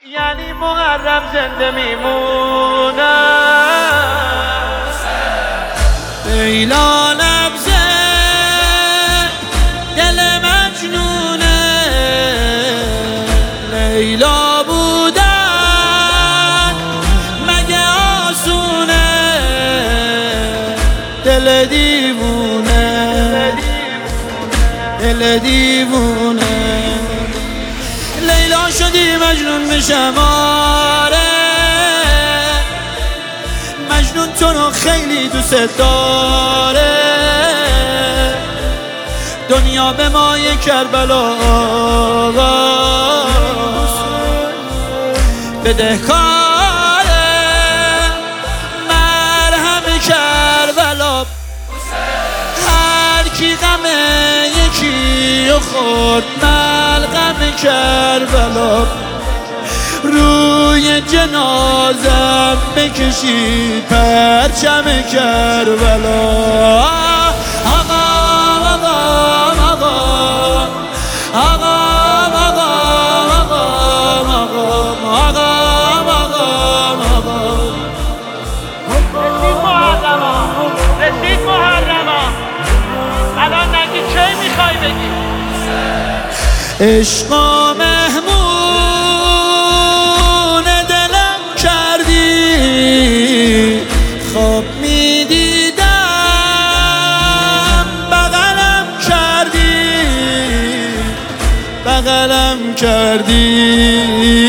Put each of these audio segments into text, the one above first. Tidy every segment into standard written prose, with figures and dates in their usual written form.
یعنی محرم زنده میمونه. لیلا نبضه دل مجنونه، لیلا بودن مگه آسونه، دل دیوونه، دل دیوونه. لیلا شدی مجنون بشم آره، مجنون تو رو خیلی دوست داره، دنیا به مای کربلا بدهکاره، مرهم کربلا هر کی غم یکی و خورد ملغم کربلا، روی جنازم بکشید پرچم کربلا. آقا آقا آقا آقا آقا آقا آقا. رسید محرما، الان نگی کی میخوای بگی؟ عشق مهمون دلم کردی، خواب میدیدم بغلم کردی، بغلم کردی،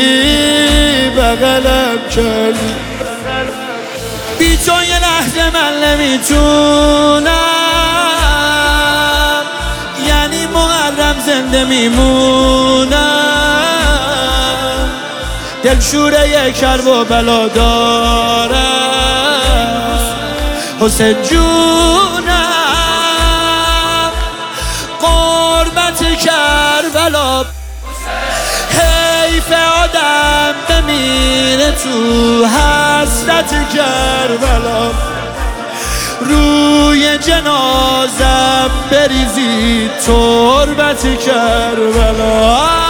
بغلم کردی. بی تو یه لحظه من نمیتونم، یعنی محرم زنده میمونم، دلشوره کرب و بلا دارم حسین جونم، قربت کربلا. حیف آدم بمیره تو حسرت کربلا، روی جنازم بریزی تربت کربلا.